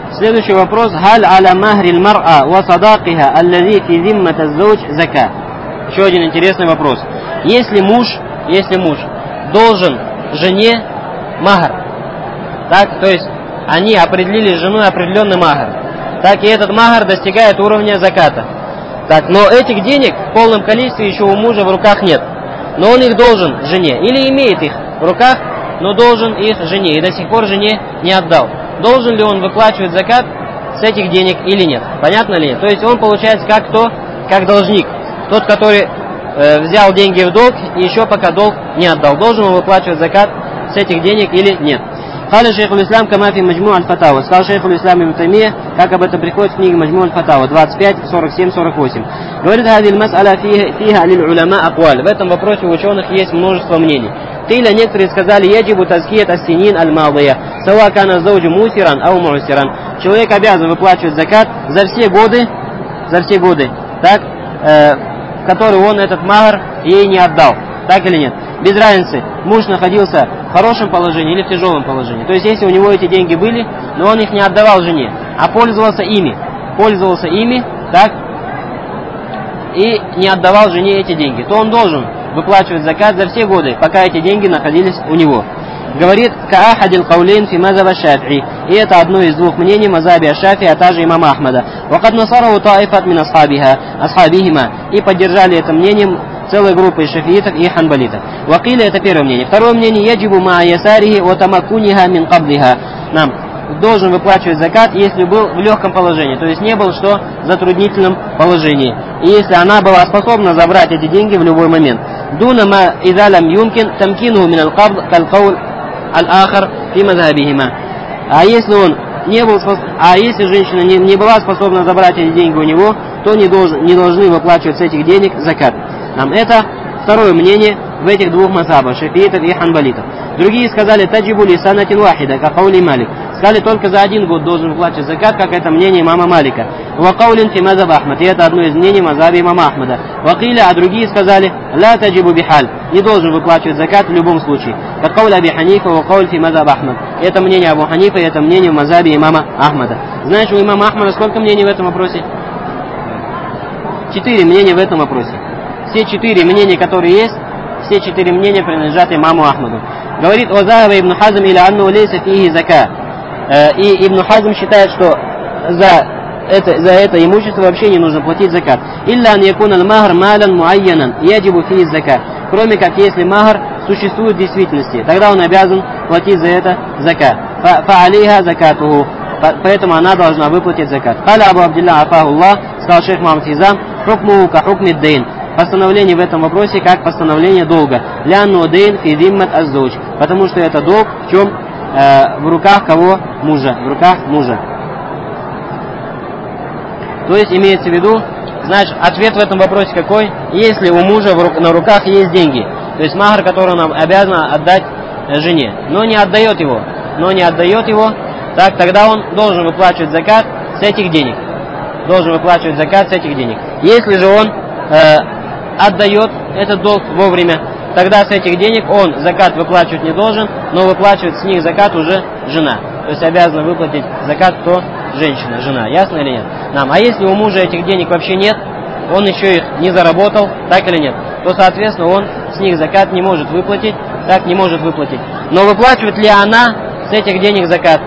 Следующий вопрос. Халь аля махрил мар'a ва садакиха аллази фи зиммат аззауч зака. Еще один интересный вопрос. Если муж должен жене махр, так, то есть они определили с женой определенный махр, так и этот махр достигает уровня заката. Так, но этих денег в полном количестве еще у мужа в руках нет. Но он их должен жене. Или имеет их в руках, но должен их жене. И до сих пор жене не отдал. Должен ли он выплачивать закат с этих денег или нет? Понятно ли? То есть он получается как кто? Как должник. Тот, который взял деньги в долг и еще пока долг не отдал. Должен он выплачивать закат с этих денег или нет? Халя шейх улислам камафи маджму аль-фатава. Сказал шейх улислам ибн Таймия, как об этом приходит в книге маджму аль-фатава 25, 47, 48. Говорит, хадиль мас'аля фиха алиль уляма акваль. В этом вопросе у ученых есть множество мнений. Тиля некоторые сказали, яджибу тазкият ас-синин аль-мадия. Сава кана зауджу мусиран ау мусиран. Человек обязан выплачивать закат за все годы, так, который он этот махр ей не отдал. Так или нет? Без разницы, муж находился в хорошем положении или в тяжелом положении. То есть, если у него эти деньги были, но он их не отдавал жене, а пользовался ими, так, и не отдавал жене эти деньги, то он должен выплачивать закат за все годы, пока эти деньги находились у него. Говорит, каахадил каулейн фи мазаба шафии. И это одно из двух мнений мазаби аш-Шафии, а также имама Ахмада. Вакад насараху таифат мин асхабихима. И поддержали это мнением целая группа из шафиитов и ханбалитов. Вакиля — это первое мнение. Второе мнение, яджибу ма ясарихи ва тамакуниха мин каблиха. Нам должен выплачивать закат, если был в легком положении, то есть не был что в затруднительном положении. И если она была способна забрать эти деньги в любой момент. Дуна ма идалам юмкин тамкину мин аль-кабл калкаул аль-ахар фи мазхабихима. А если он не был если женщина не была способна забрать эти деньги у него, то не должны выплачивать с этих денег закат. Нам это второе мнение в этих двух мазхабах, шафиитов и ханбалитов. Другие сказали, таджибу ли санатин вахида, как каули Малик. Сказали, только за один год должен выплачивать закат, как это мнение имама Малика. Вакаулин фи мазхаб Ахмад, и это одно из мнений мазхаба имама Ахмада. Вакиля, а другие сказали, ла таджибу бихаль, не должен выплачивать закат в любом случае. Как каули Аби Ханифа, вакауль фи мазхаб Ахмад. Это мнение Абу Ханифа, и это мнение в мазхабе имама Ахмада. Знаешь, у имама Ахмада сколько мнений в этом вопросе? 4 мнения в этом вопросе. Все 4 мнения, которые есть, все 4 мнения принадлежат имаму Ахмаду. Говорит Озаева ибн Хазм или анну лейса фихи зака. И Ибн Хазм считает, что за это имущество вообще не нужно платить закат. Илля ан якун аль-махр малян муайянан яджибу фихи зака. Кроме как если махр существует в действительности, тогда он обязан платить за это закат. Фа алейха закатуху. Поэтому она должна выплатить закат. Каля Абу Абдилла афахуллах, сказал шейх Мухаммад Хизам, хукмуху ка хукми дейн. Постановление в этом вопросе как постановление долга. Лянну дейн фи зиммат аззауч. Потому что это долг в чем? В руках кого? Мужа. В руках мужа. То есть имеется в виду, значит, ответ в этом вопросе какой? Если у мужа на руках есть деньги, то есть махр, который он обязан отдать жене, но не отдает его, так тогда он должен выплачивать закат с этих денег. Если же он отдает этот долг вовремя, тогда с этих денег он закат выплачивать не должен, но выплачивает с них закат уже жена. То есть обязана выплатить закат кто? Женщина, жена. Ясно или нет? А если у мужа этих денег вообще нет, он еще их не заработал, так или нет, то, соответственно, он с них закат не может выплатить, Но выплачивает ли она с этих денег закат?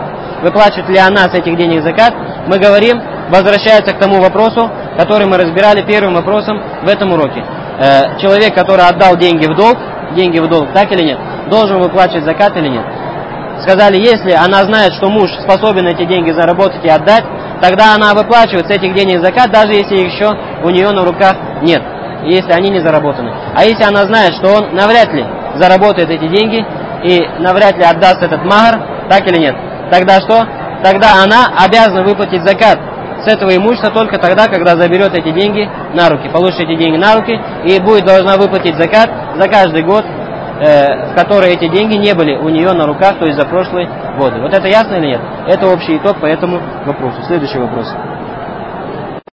Мы говорим, возвращается к тому вопросу, который мы разбирали первым вопросом в этом уроке. Человек, который отдал деньги в долг, так или нет, должен выплачивать закат или нет? Сказали, если она знает, что муж способен эти деньги заработать и отдать, тогда она выплачивает с этих денег закат, даже если их еще у нее на руках нет, если они не заработаны. А если она знает, что он навряд ли заработает эти деньги и навряд ли отдаст этот махр, так или нет, тогда что? Тогда она обязана выплатить закат с этого имущества только тогда, когда заберет эти деньги на руки, получит эти деньги на руки и будет должна выплатить закат за каждый год, в который эти деньги не были у нее на руках, то есть за прошлые годы. Вот это ясно или нет? Это общий итог по этому вопросу. Следующий вопрос.